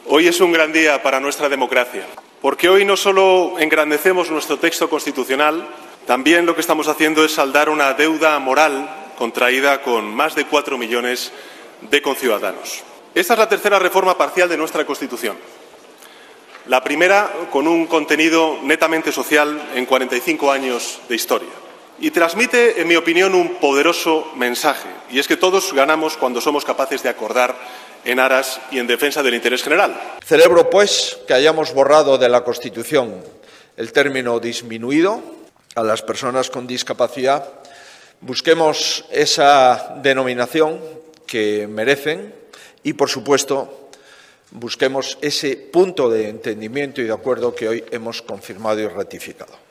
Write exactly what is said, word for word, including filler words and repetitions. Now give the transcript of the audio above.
Hoy es un gran día para nuestra democracia, porque hoy no solo engrandecemos nuestro texto constitucional, también lo que estamos haciendo es saldar una deuda moral contraída con más de cuatro millones de conciudadanos. Esta es la tercera reforma parcial de nuestra Constitución. La primera con un contenido netamente social en cuarenta y cinco años de historia. Y transmite, en mi opinión, un poderoso mensaje, y es que todos ganamos cuando somos capaces de acordar en aras y en defensa del interés general. Celebro, pues, que hayamos borrado de la Constitución el término disminuido a las personas con discapacidad. Busquemos esa denominación que merecen y, por supuesto, busquemos ese punto de entendimiento y de acuerdo que hoy hemos confirmado y ratificado.